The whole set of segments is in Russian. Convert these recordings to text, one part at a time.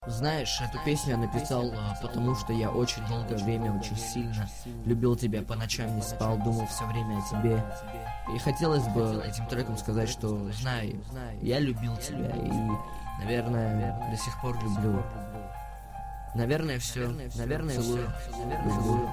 Знаешь, эту песню я написал, потому что я очень долгое время, очень сильно любил тебя, по ночам не спал, думал все время о тебе. И хотелось бы этим треком сказать, что знай, я любил тебя и, наверное, до сих пор люблю. Наверное, все. Наверное, целую. Люблю.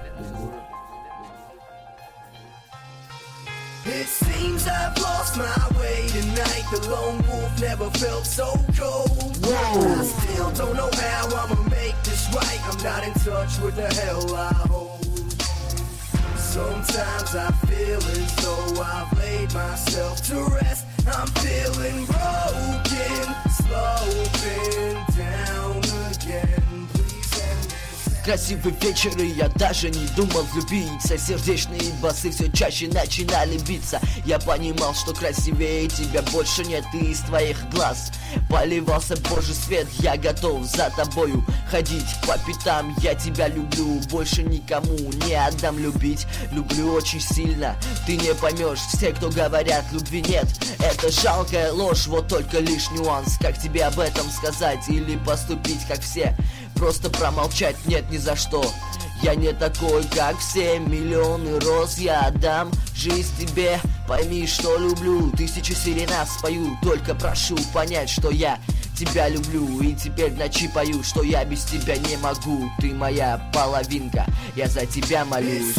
It seems I've lost my way tonight. The lone wolf never felt so cold. Whoa. I still don't know how I'ma make this right. I'm not in touch with the hell I hold. Sometimes I feel as though I've laid myself to rest. I'm feeling broken, slowing down again. Красивый вечер, и я даже не думал влюбиться. Сердечные басы все чаще начинали биться. Я понимал, что красивее тебя больше нет, и из твоих глаз поливался Божий свет. Я готов за тобою ходить по пятам. Я тебя люблю, больше никому не отдам любить. Люблю очень сильно, ты не поймешь. Все, кто говорят, любви нет, это жалкая ложь. Вот только лишь нюанс, как тебе об этом сказать или поступить как все. Просто промолчать нет ни за что. Я не такой, как все. Миллионы роз я отдам жизнь тебе. Пойми, что люблю. Тысячи серенад спою. Только прошу понять, что я тебя люблю. И теперь в ночи пою, что я без тебя не могу. Ты моя половинка, я за тебя молюсь.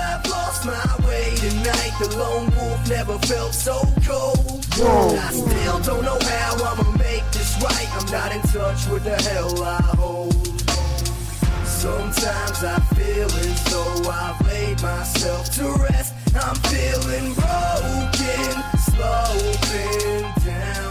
Sometimes I feel as though I've laid myself to rest. I'm feeling broken, slowing down.